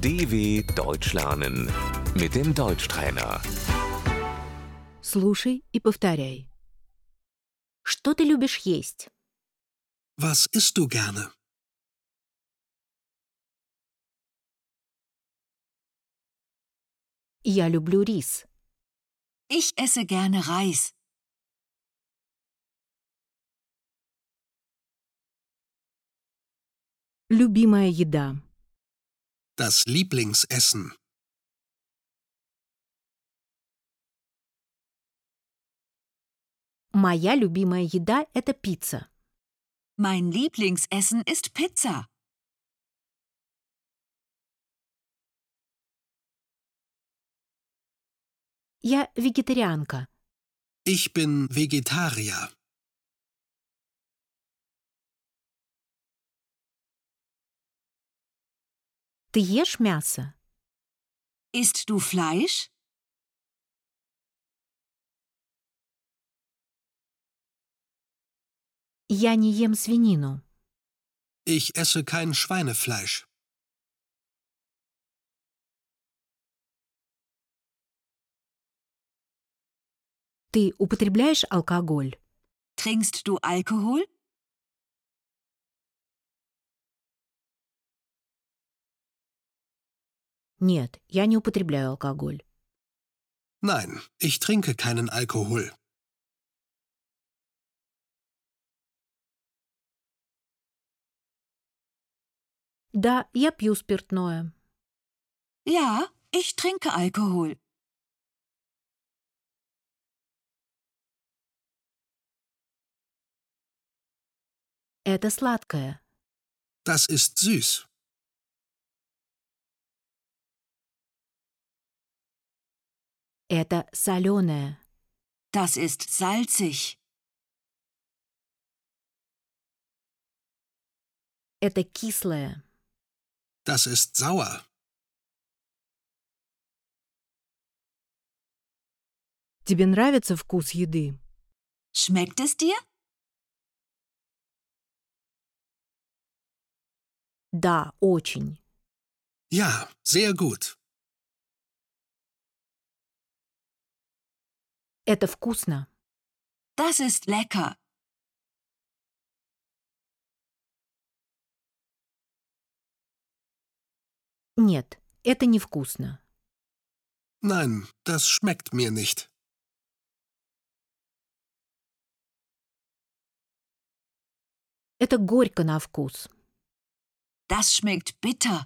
DW Deutsch lernen mit dem Deutschtrainer. Слушай и повторяй. Что ты любишь есть? Was isst du gerne? Я люблю рис. Ich esse gerne Reis. Любимая еда. Das Lieblingsessen. Моя любимая еда – это пицца. Mein Lieblingsessen ist Pizza. Я вегетарианка. Ich bin Vegetarier. Ты ешь мясо? Isst du Fleisch? Я не ем свинину. Ich esse kein Schweinefleisch. Ты употребляешь алкоголь? Trinkst du Alkohol? Нет, я не употребляю алкоголь. Nein, ich trinke keinen Alkohol. Да, я пью спиртное. Ja, ich trinke Alkohol. Это сладкое. Das ist süß. Это соленое. Das ist salzig. Это кислое. Das ist sauer. Тебе нравится вкус еды? Schmeckt es dir? Да, очень. Ja, sehr gut. Это вкусно. Das ist lecker. Нет, это невкусно. Nein, das schmeckt mir nicht. Это горько на вкус. Das schmeckt bitter.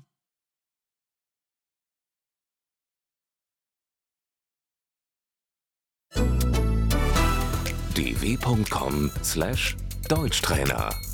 dw.com/Deutschtrainer